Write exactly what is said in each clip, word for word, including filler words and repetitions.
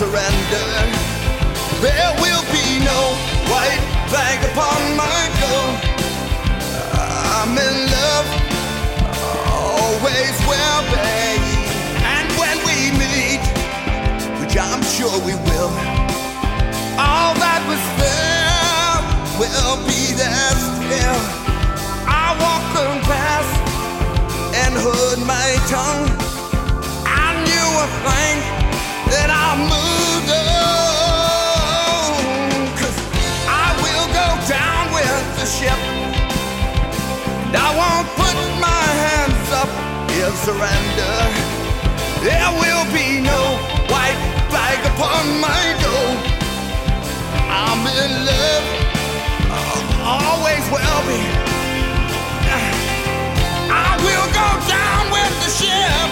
surrender. There will be no white flag upon my door. I'm in love, always will be. And when we meet, which I'm sure we will, all that was there will be there still. I walk past and hold my tongue. I knew a thing that I moved on, 'cause I will go down with the ship, and I won't put my hands up in surrender. There will be no white flag upon my door. I'm in love, always will be. I will go down with the ship.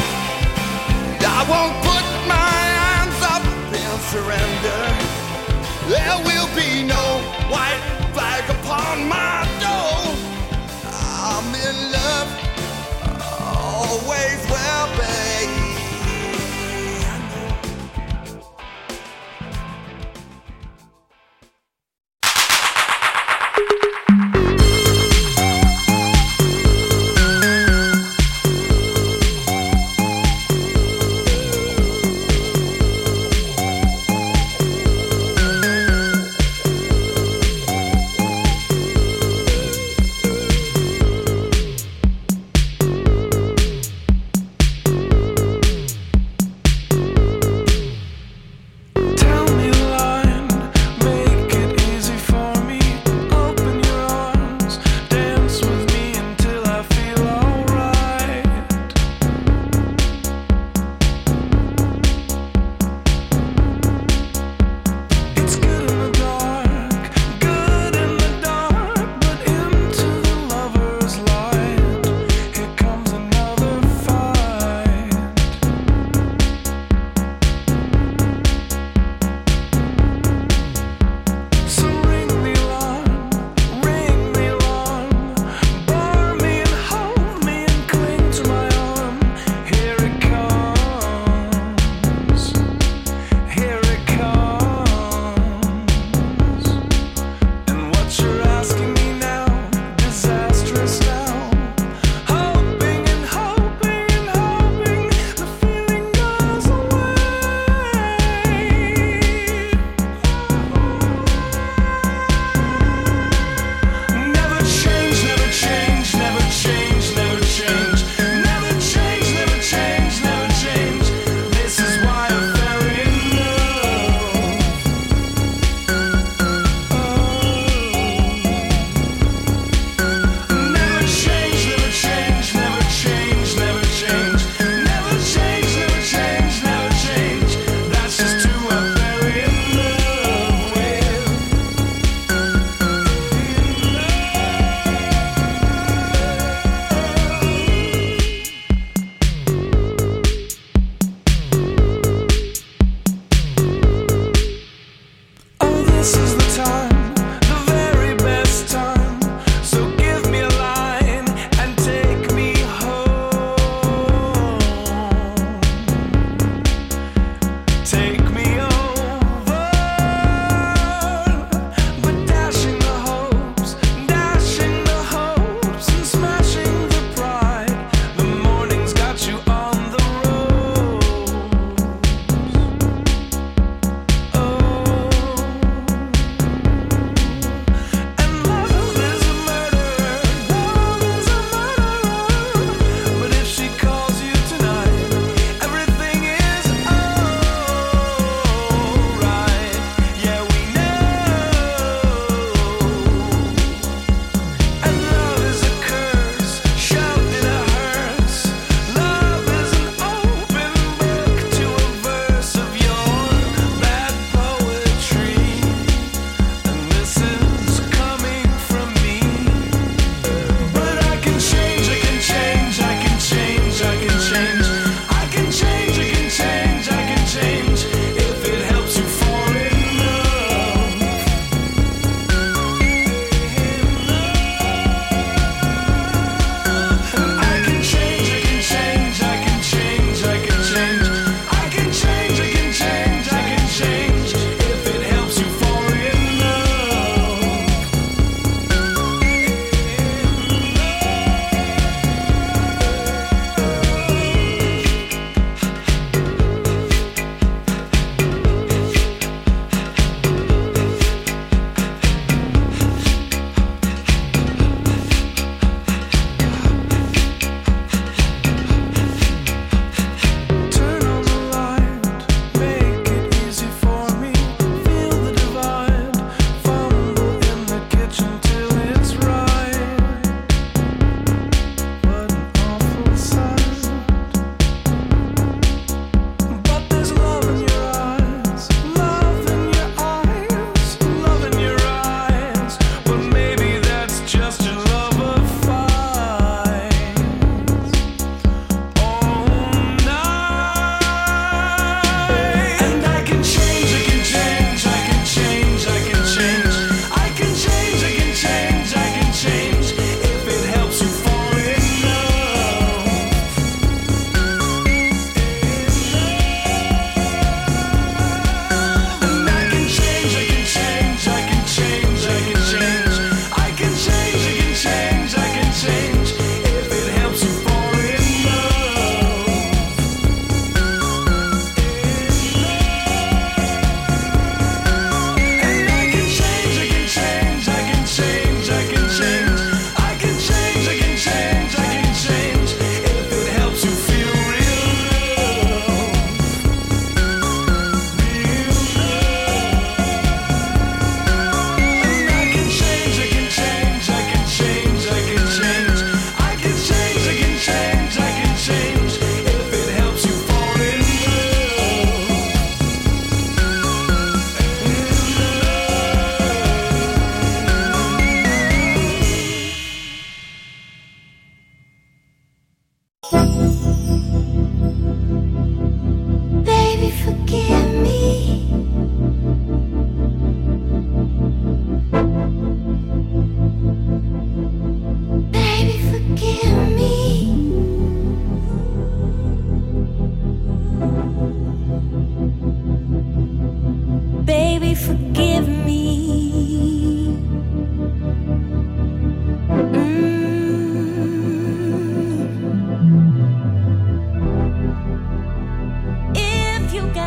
I won't put my hands up in surrender. There will be no white flag upon my door. I'm in love, always will be.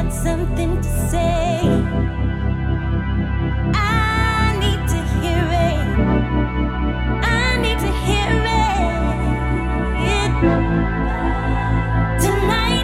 got something to say, I need to hear it. I need to hear it tonight.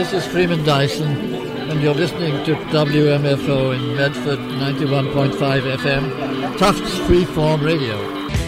This is Freeman Dyson, and you're listening to W M F O in Medford, ninety-one point five F M, Tufts Freeform Radio.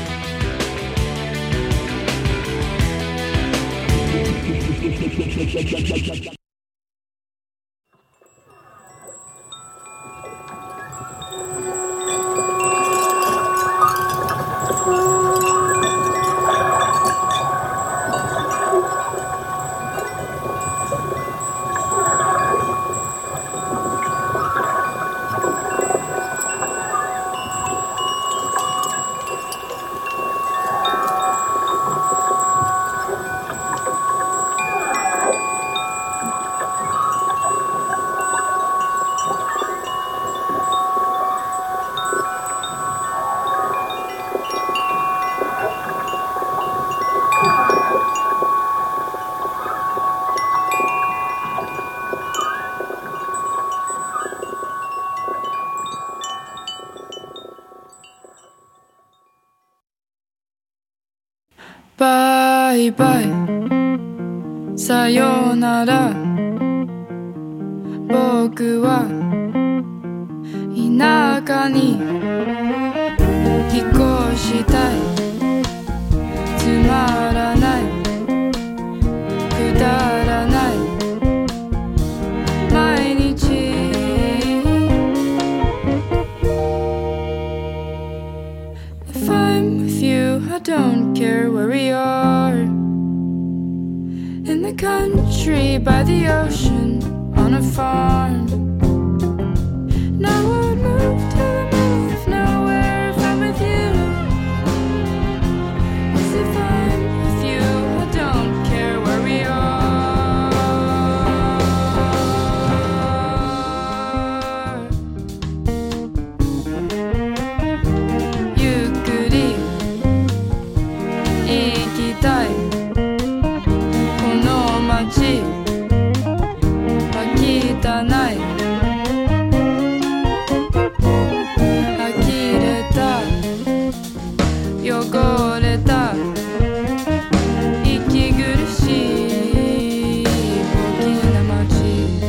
バイバイさようなら僕は田舎に引っ越したいつまらないくだらない毎日If I'm with you I don't care where we are in the country by the ocean on a farm and I would move to the middle of nowhere if I'm with you 'cause if I'm with you I don't care where we areゆっくり行きたいこの街は汚い呆れた汚れた息苦しい大きな街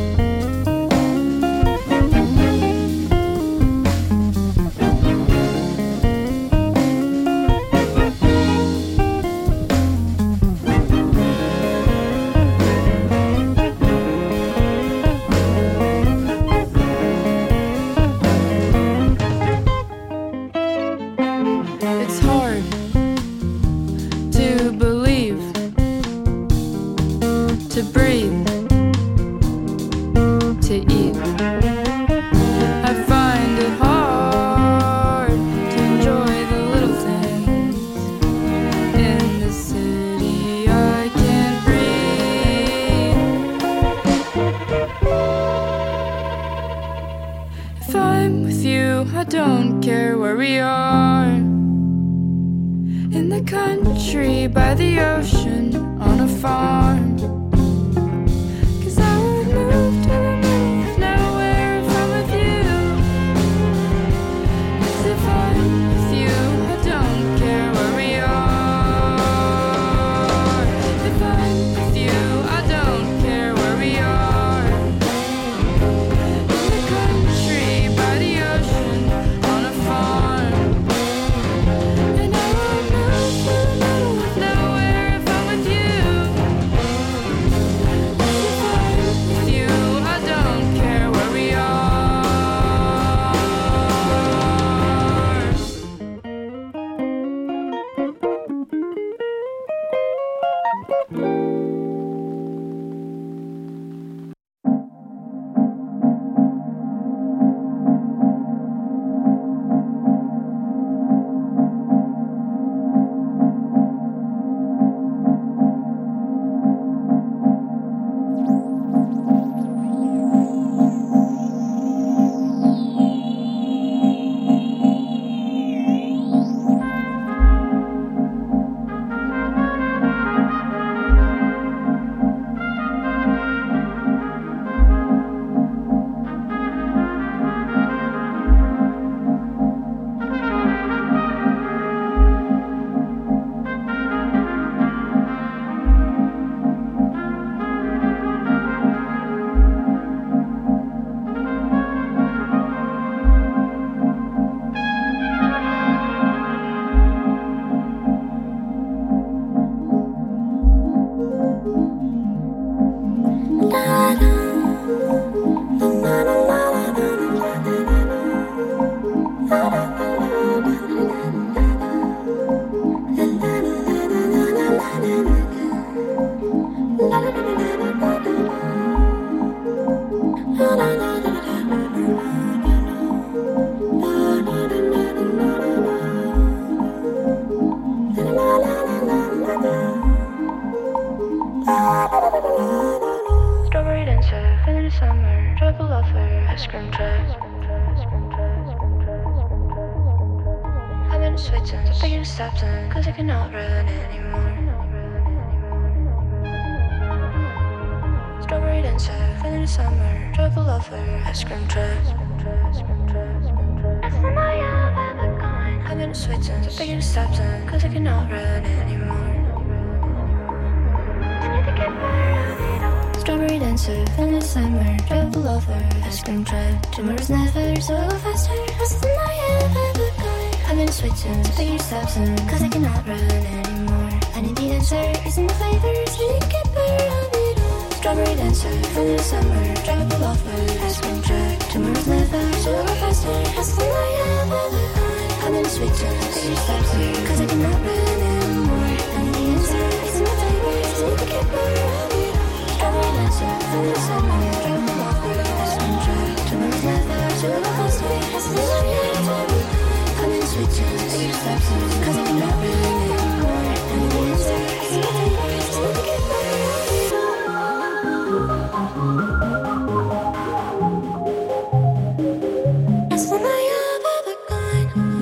It's hard to believe, to breathe, to eat. I find it hard to enjoy the little things. In the city I can't breathe. If I'm with you I don't care where we are in the country by the ocean on a farm 'cause I would move to the middle of nowhere if I'm with you 'cause if I'm with you I don't care where we are if I'm with you I don't care where we are in the country by the ocean on a farm and I would move to the middle of nowhere if I'm with you 'cause if I'm with you I don't care where we are Strawberry dancer, in the summer, travel lover, ice cream truck. I'm in Switzerland, so big and stopping, cause I cannot run anymore. Strawberry dancer, in the summer, travel lover, ice cream truck. That's the night I've ever gone. I'm in Switzerland, so big and stopping, cause I cannot run anymore. Strawberry dancer, in the summer, travel over, ice cream truck. Tomorrow's never so faster, as the night I've ever gone. I'm in Switzerland, so figure steps in, cause I cannot run anymore. I need the dancer, isn't the flavors, you need to get better on it all. Strawberry dancer, in the summer, travel over, ice cream truck. Tomorrow's never so faster, as the night I've ever gone. I'm in Switzerland, figure steps in, cause I cannot run anymore. I need the answer, isn't the flavors, you need to get better on it all. Strawberry dancer, in the summer, travel over, ice cream truck. Tomorrow's never so faster, as the night I've ever gone. I'm in Switzerland, figure steps in, cause I cannot run anymore. I need the answer, isn't the flavors, you need to get better on it all. As the night I've ever gone.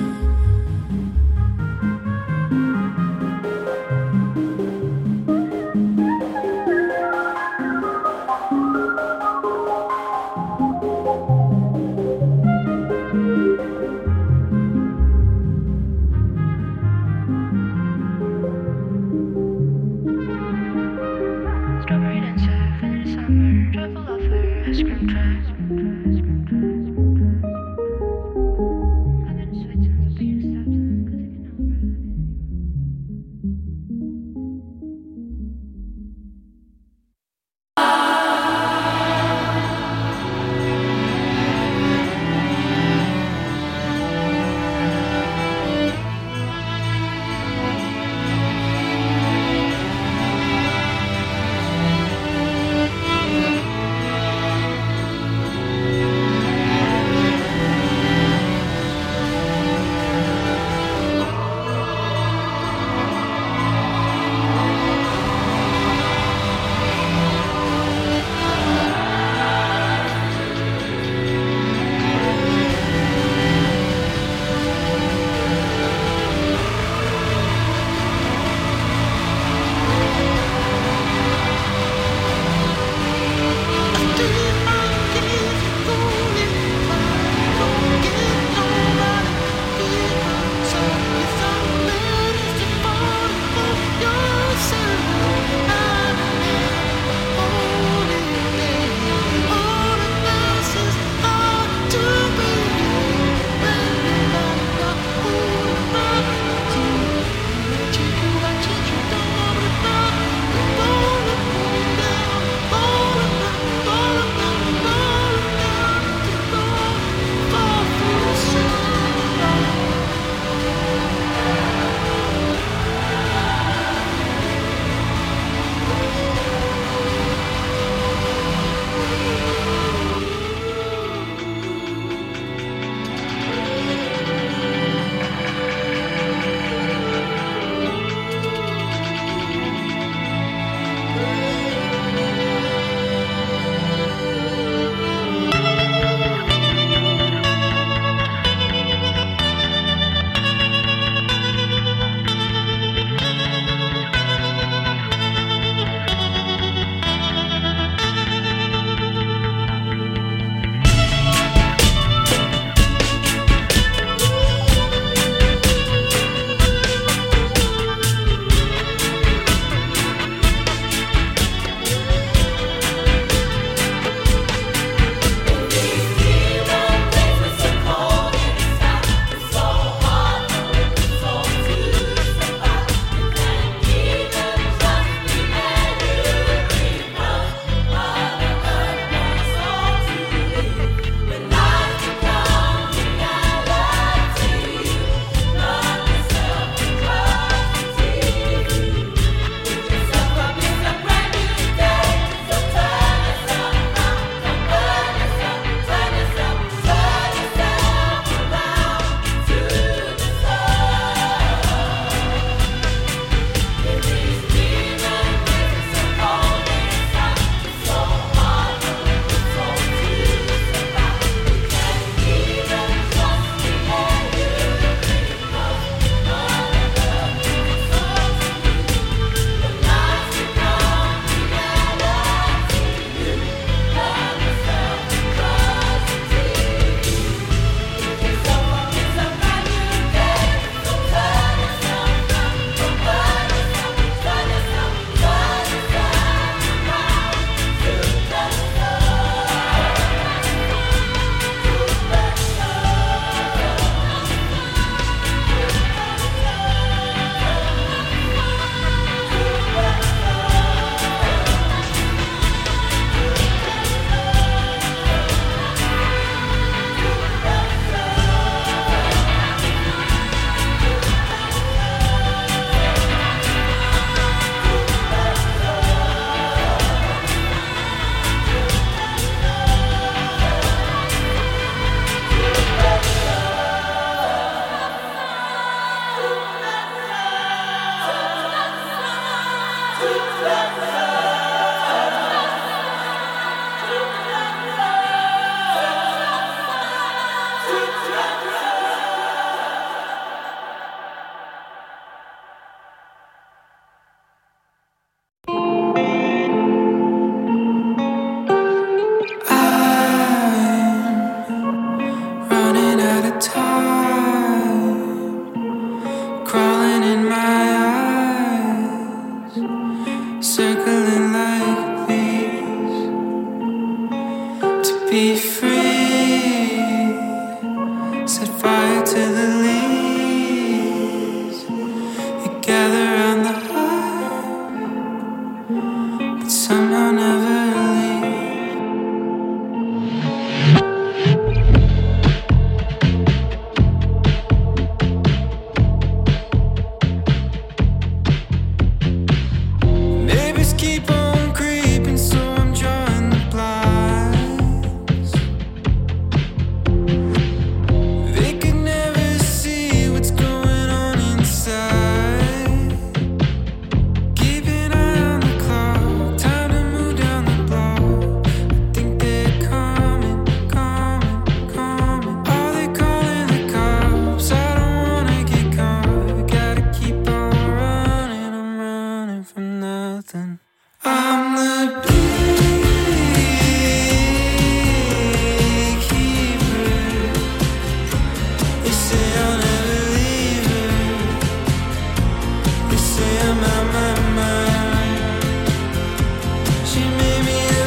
They say I'll never leave her. They say I'm out my mind. She made me a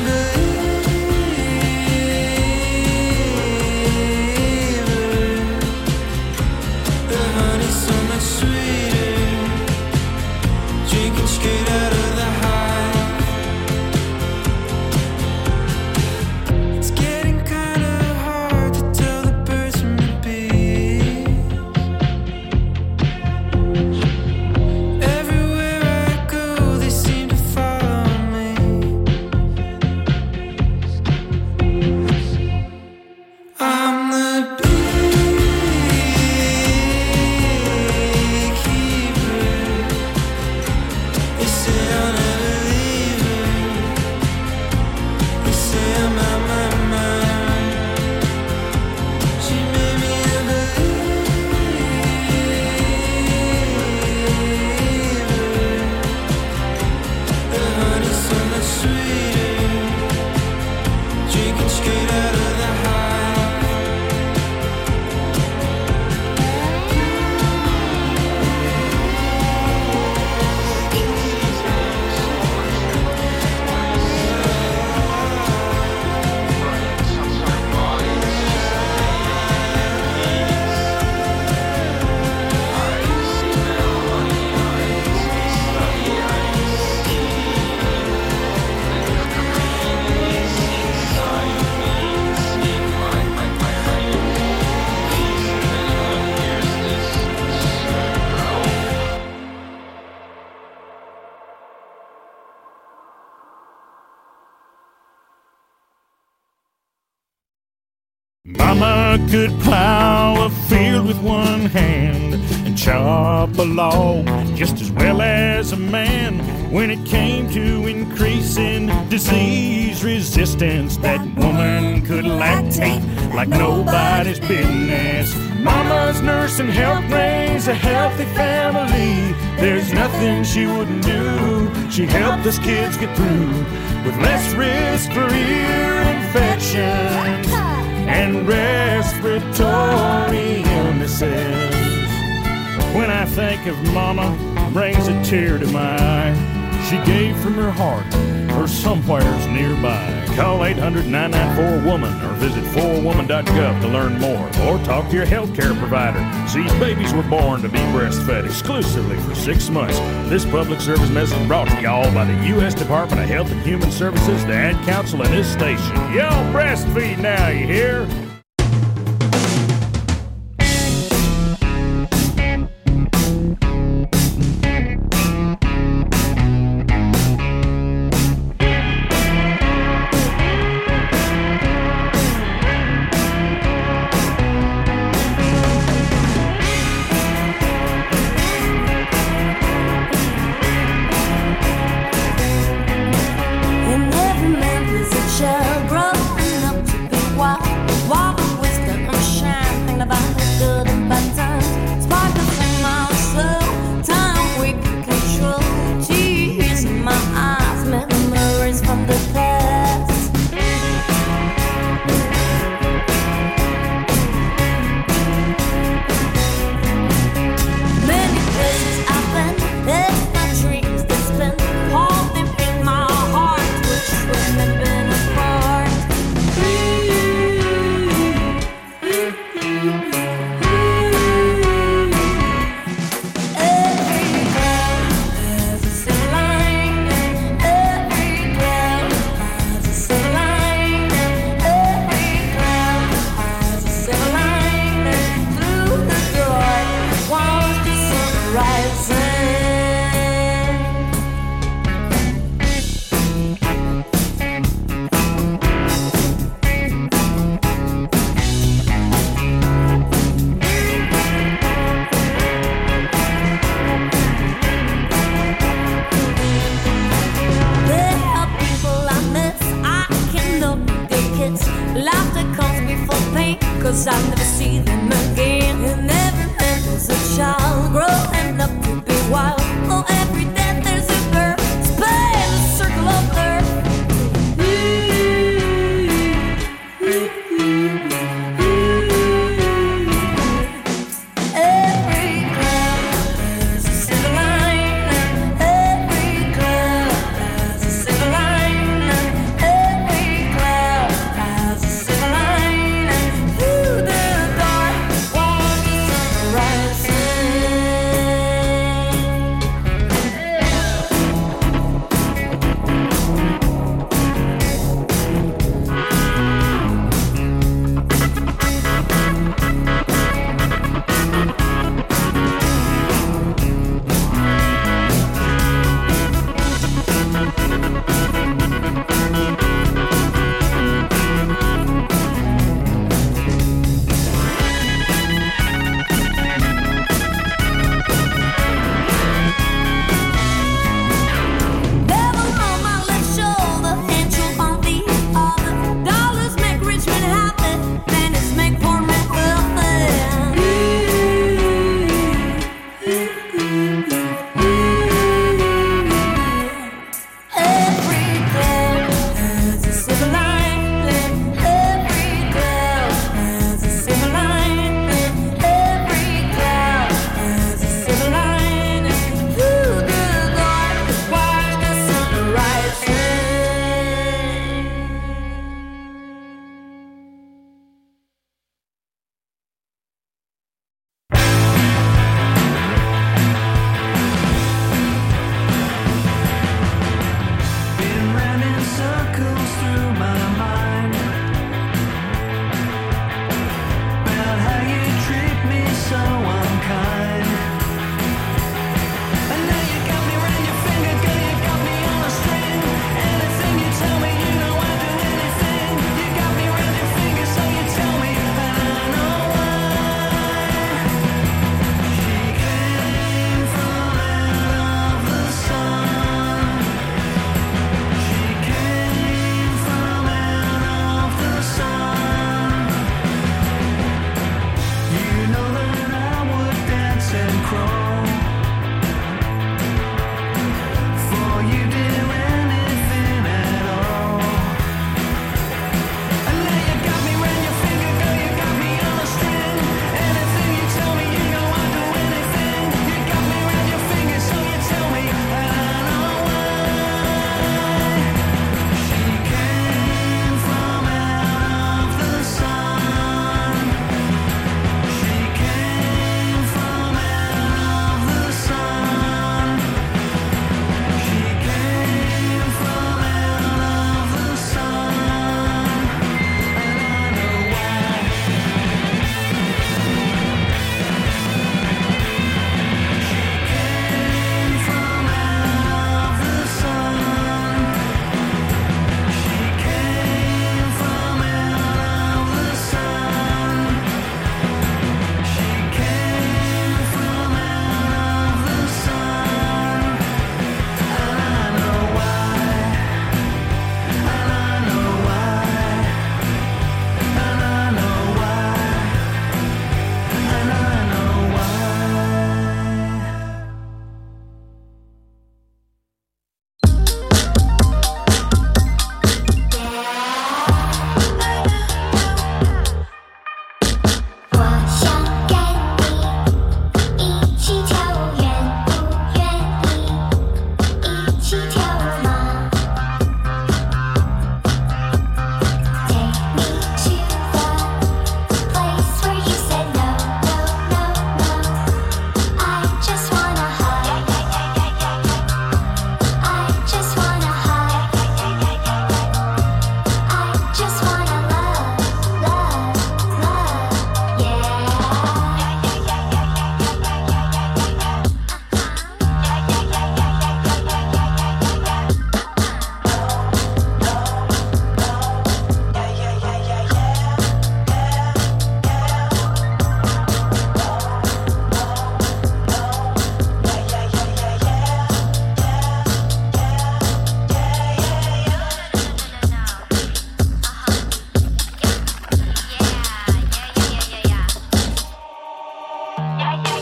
believer. The honey's so much sweeter, drinking straight out of the hive. It's getting kinda hard to tell the birds from the bees. Everywhere I go, they seem to follow me. I'm the beekeeper. They say I'll never leave her. They say I'm out my mind. She made me a believer. The honey's so much sweeter, drinking straight out of the hive. Mama could plow a field with one hand and chop a log just as well as a man. When it came to increasing disease resistance, that woman could lactate like nobody's business. Mama's nurse and helped raise a healthy family. There's nothing she wouldn't do. She helped us kids get through with less risk for ear infections and respiratory illnesses. When I think of Mama, brings a tear to my eye. She gave from her heart or somewheres nearby. Call eight hundred, nine nine four, WOMAN or visit four woman dot gov to learn more, or talk to your healthcare provider. These babies were born to be breastfed exclusively for six months. This public service message brought to y'all by the U S Department of Health and Human Services, the Ad Council, and this station. Y'all breastfeed now, you hear? And every man was a child growing up to be wild, wild.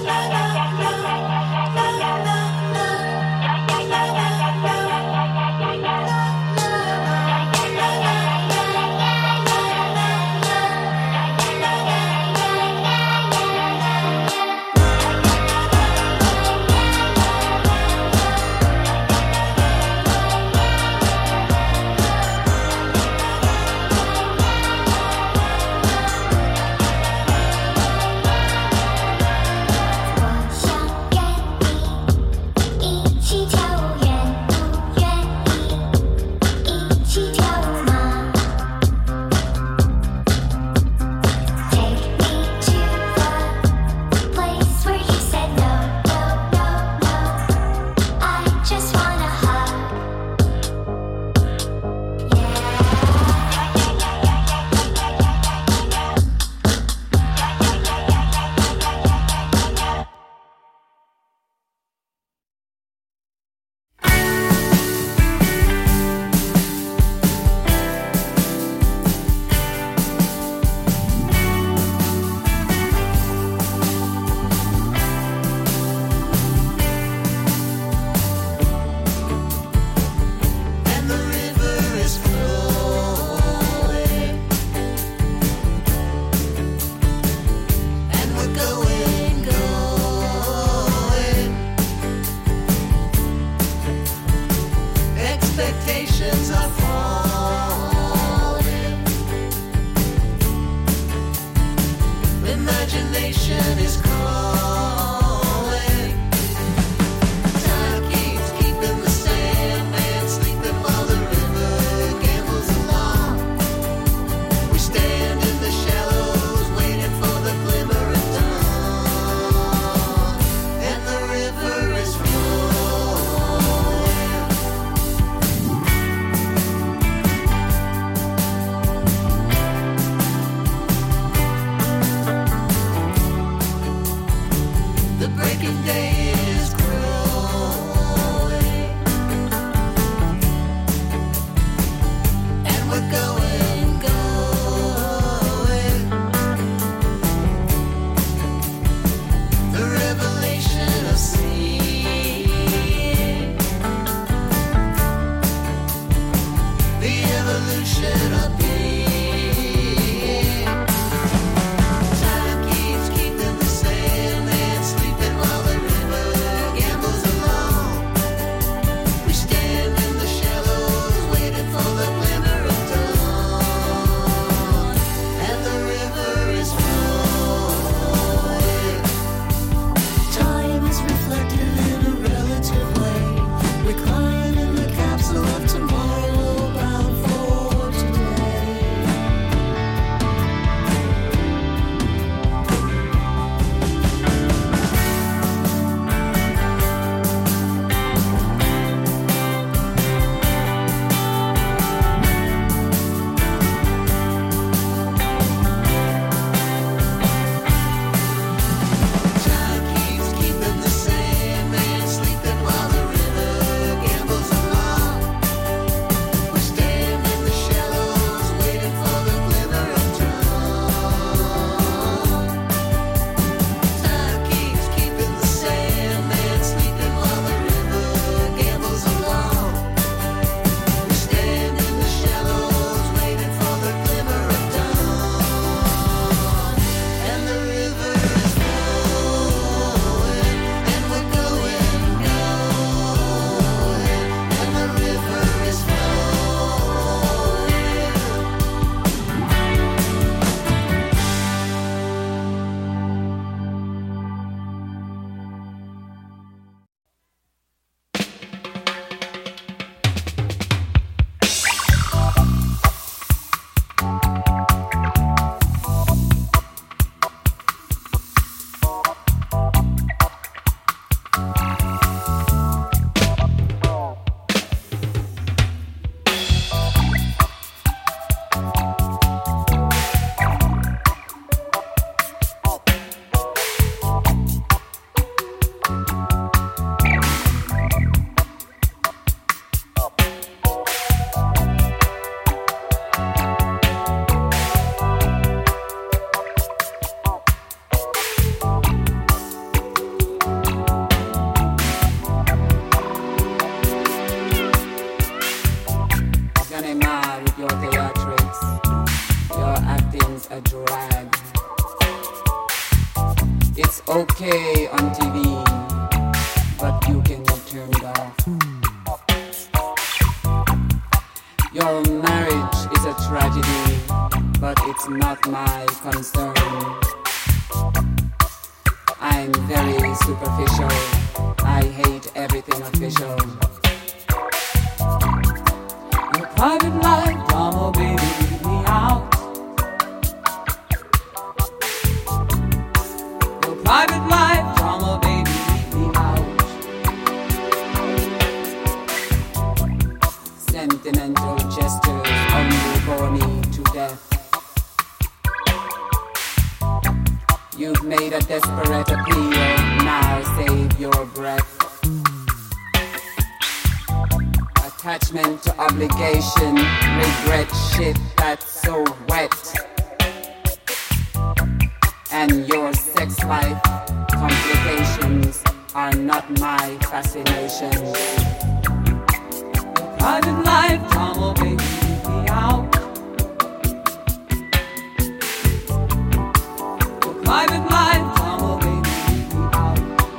Time keeps keeping the sand and sleeping while the river okay on T V, but you can turn it off. Your marriage is a tragedy, but it's not my concern. I'm very superficial. I hate everything official. Your private life drama, baby, leave me out. Your private life drama, baby, leave me out. Sentimental gestures only bore me to death. You've made a desperate appeal, now save your breath. Attachment to obligation, regret shit that's so wet. And your sex life complications are not my fascination. Private life drama, baby, leave me out. Private life drama, baby, leave me out.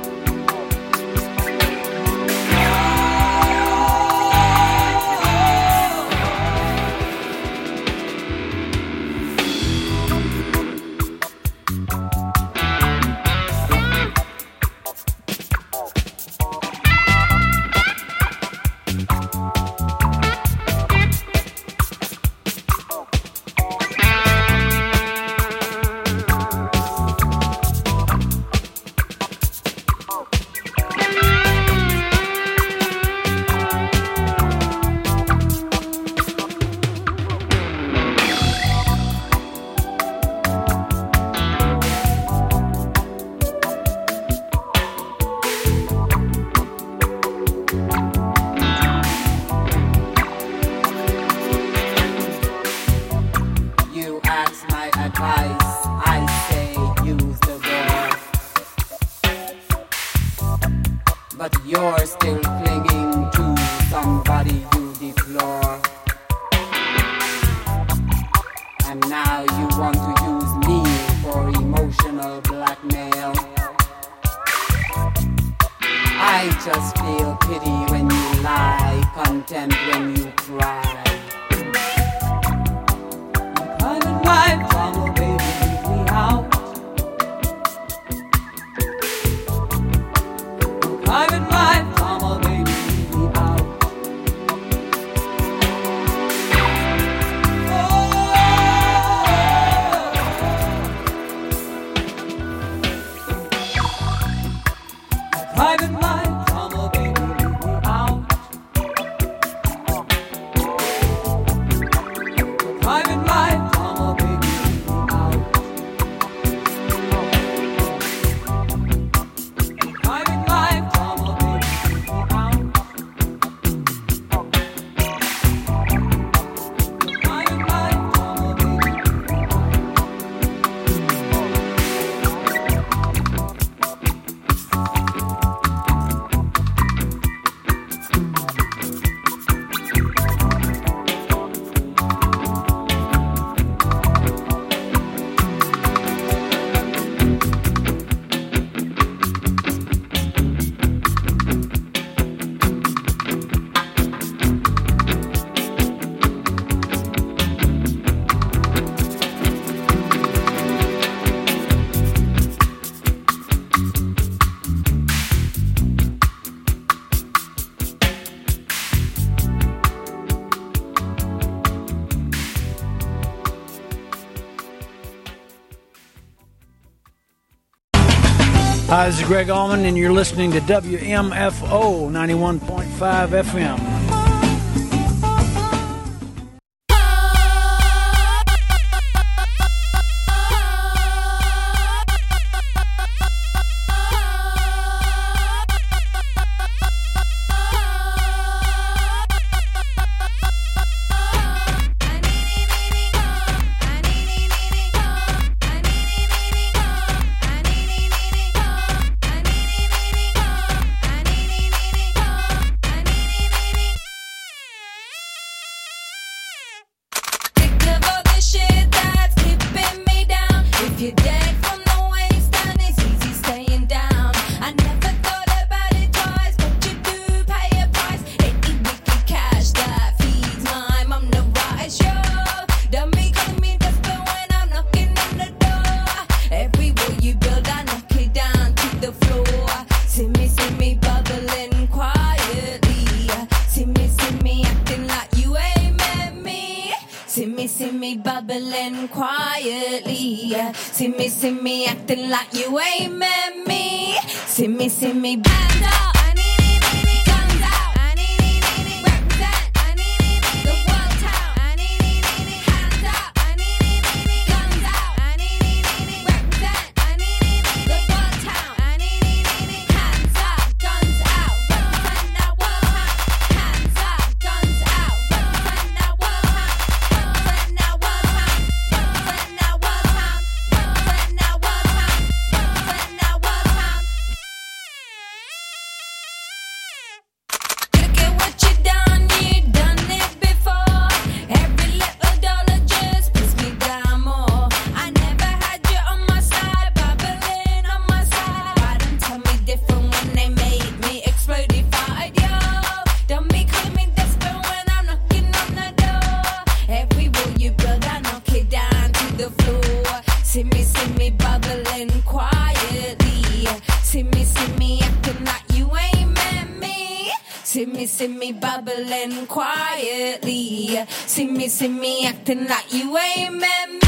Hi, this is Greg Allman, and you're listening to W M F O ninety-one point five F M. I need bubbling quietly. See me, see me acting like you ain't met me. See me, see me band up. See me bubbling quietly. See me, see me acting like you ain't met me.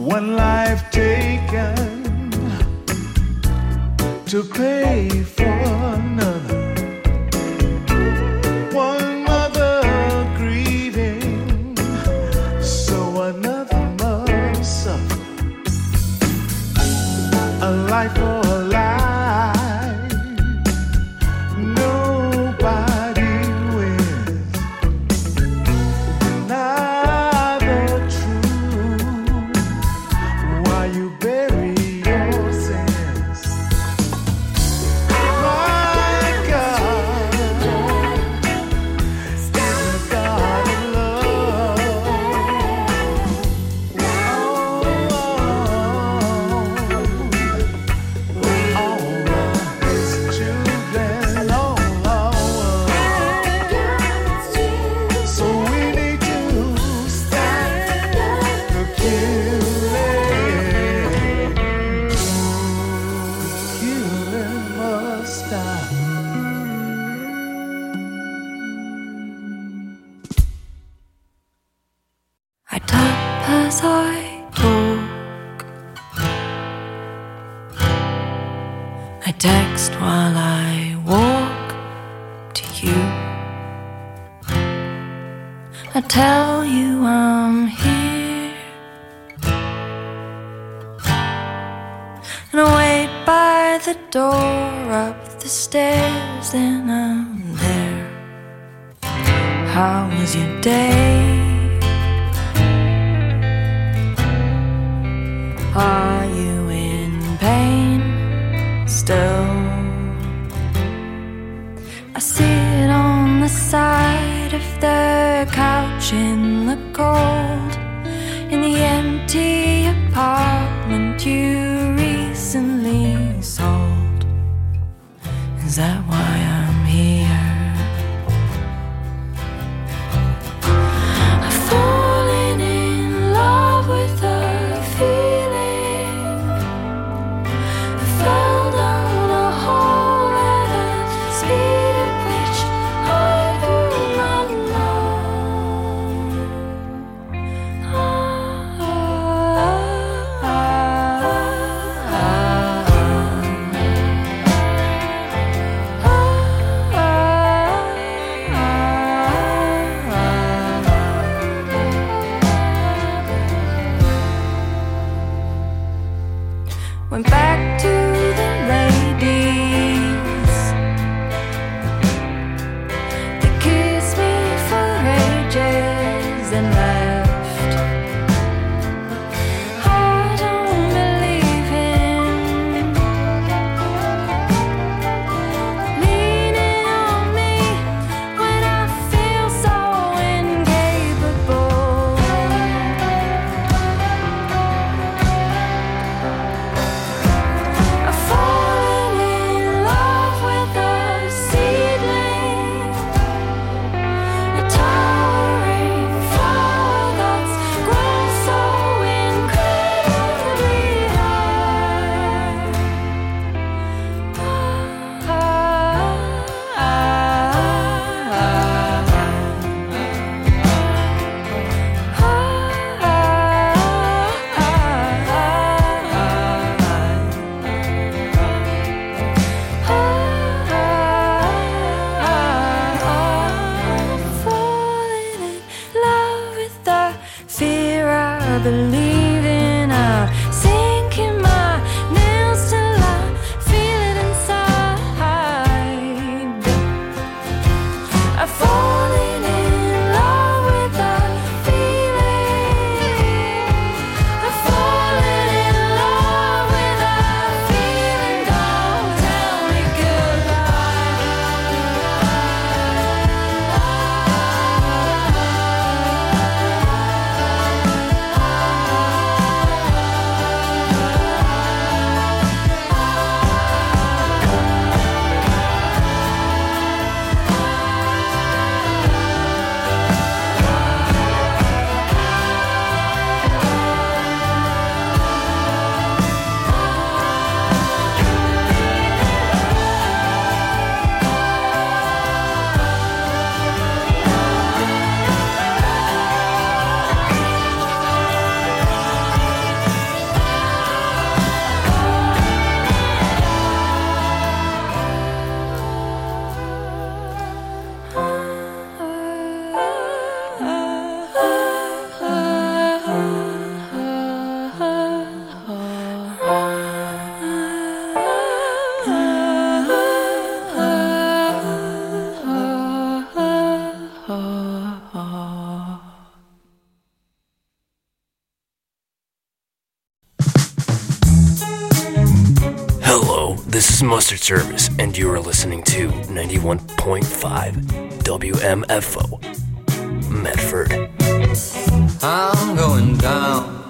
one life taken to pay for another. One mother grieving, so another must suffer. A life for a life, nobody wins. Deny the truth while you bury your sins. My God is a God of love. All of His children, oh, oh, so we need to stop the killing. Killing must stop. I tap as I talk. I text while I walk to you. I tell you I'm here, and I wait by the door up the stairs, and I'm there. How was your day? Are you in pain still? I sit on the side of the couch in the cold, in the empty apartment you recently sold. Is that why I'm here? I've fallen in love with the feeling. I fell down a hole at a speed at which I do not know. Ah, ah, ah, went back to the ladies. They kissed me for ages and left. I don't believe him leaning on me when I feel so incapable. I've fallen in love with a seedling, a towering flower that's grown so incredibly high. Ah, ah, ah, falling in love with the fear I believe in. I sink in my nails till I feel it inside. I've fallen in love with the feeling. I've fallen in love with the feeling. Don't tell me goodbye. This is Mustard Service, and you are listening to ninety-one point five W M F O, Medford. I'm going down